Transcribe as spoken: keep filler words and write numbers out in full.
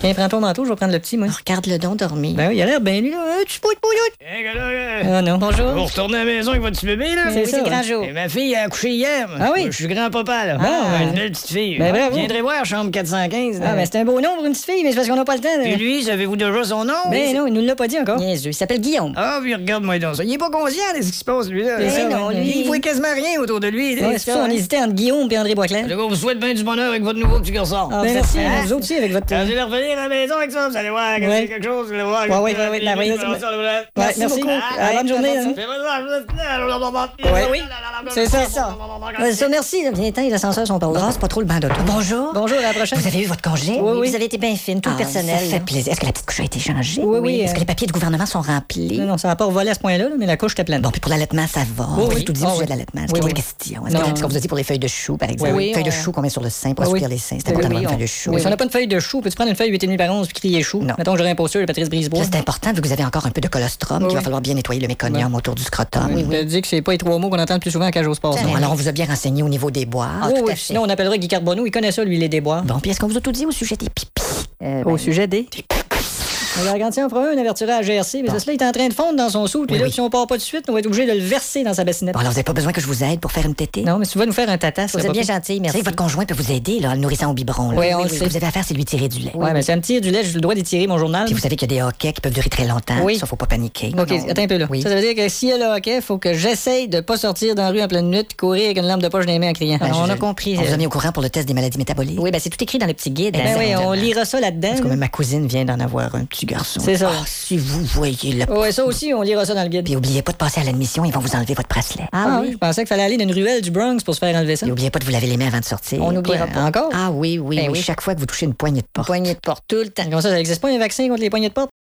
Tiens, prends ton manteau, je vais prendre le petit, moi. Oh, regarde le don dormir. Ben oui, il a l'air bien, lui, là. Un petit bout de pouilloute. Ah non, bonjour. Vous retournez à la maison avec votre petit bébé, là? C'est oui, ça, c'est grand ouais. jour. Et ma fille a accouché hier. Ah oui? Je suis grand-papa, là. Ah, une belle petite fille. Ben bravo. Viendrez voir, chambre quatre cent quinze. Ah, ben c'est un beau nom pour une petite fille, mais c'est parce qu'on n'a pas le temps. Et là. lui, savez-vous déjà son nom? Ben non, il nous l'a pas dit encore. Niaiseux, il s'appelle Guillaume. Ah, puis regarde-moi donc ça. Il est pas conscient de ce qui se passe, lui, là. C'est ça, non, ouais. lui- Il voit quasiment rien autour de lui. là. Ouais, c'est ça, on hésitait entre Guillaume et André Boisclair. Le gars vous souhaite bien du bonheur avec votre nouveau petit garçon. Ah, ben merci, Hein? vous autres aussi, avec votre... Quand vous allez revenir à la maison avec ça, vous allez voir que Ouais. c'est quelque chose, vous allez voir. Ouais, ouais, ouais, ouais, ben oui. Ouais, merci beaucoup. Ah, bonne journée. hein. Ouais, oui. C'est ça. ça. Ouais, ça, merci. là. Viens, les ascenseurs sont par là. Ah, C'est pas trop le banc d'auto. Bonjour. Bonjour, à la prochaine. Vous avez eu votre congé? Oui, oui. Vous avez été bien fine, tout Ah, le personnel. ça Ça fait plaisir. Est-ce que la petite couche a été changée? Oui, oui, Est-ce euh, que les papiers du gouvernement sont remplis? Non, non, ça n'a pas volé à ce point-là, là, mais la couche était pleine. Bon, puis pour l'allaitement, ça va. Oui, On oui. tout dit Ah, au sujet oui. de l'allaitement. Est-ce Oui, qu'il y a oui. des questions? Est-ce Non, que- non. est-ce qu'on vous a dit pour les feuilles de chou, par exemple? Oui, Feuilles de on- chou qu'on met sur le sein pour Oui, oui. assouplir les seins. C'est Oui, important oui, d'avoir une on- feuille de chou. Oui, si on n'a pas une feuille de chou, peux-tu prendre une feuille huit et demi par onze puis crier chou? Non. Mettons que j'aurais un posture de Patrice Brisebois. Ça, c'est important, vu que vous avez encore un peu de colostrum, Oui, qu'il va oui. falloir bien nettoyer le méconium autour du scrotum. Oui, oui. dit que c'est pas les trois mots qu'on entend le plus souvent à cage au sport. Bon, alors on vous a bien renseigné au niveau des bois. Ah, oui, oui. Sinon, on appellerait Guy Carbonneau. Il connaît ça, lui, les déboires. Bon, puis est-ce qu'on vous a tout dit au sujet des pipis? Euh, Au ben, sujet des. Alors, quand on fera un, on avertira à G R C. Mais ça, cela, il est en train de fondre dans son sou. Puis Oui, là, oui. si on part pas de suite, on va être obligé de le verser dans sa bassinette. Bon, alors vous n'avez pas besoin que je vous aide pour faire une tétée? Non, mais si tu vas nous faire un tata, Vous ça êtes bien gentil, merci. Vous savez que votre conjoint peut vous aider, là, en le nourrissant au biberon. Là. Oui, on le Ce sait. que vous avez à faire, c'est lui tirer du lait. Ouais, mais ça me tire du lait, j'ai le droit d'y tirer mon journal. Puis vous savez qu'il y a des hockey qui peuvent durer très longtemps. Oui. Ça, faut pas paniquer. OK, Non. attends un peu là. Oui. Ça, ça veut dire que si elle a hockey, faut que j'essaye de pas sortir dans la rue en pleine nuit, courir avec une lampe de poche dans les mains en criant. Ben, Alors, on je- a compris. On vous euh, a mis au courant pour le test des maladies métaboliques. Oui, ben c'est tout écrit dans le petit guide. Eh Ben oui, Exactement. on lira ça là-dedans. Parce que là. même ma cousine vient d'en avoir un petit garçon. C'est ça. Ah, si vous voyez le... Ouais, ça aussi, on lira ça dans le guide. Puis oubliez pas de passer à l'admission, ils vont vous enlever votre bracelet. Ah oui, je pensais qu'il fallait aller dans une ruelle du Bronx pour se faire enlever ça. Et oubliez pas de vous laver les mains avant de sortir. On n'oubliera Quoi, pas. Encore? Ah oui, oui, Ben oui. oui. Chaque fois que vous touchez une poignée de porte. Poignée de porte tout le temps. Comme ça, ça n'existe pas un vaccin contre les poignées de porte?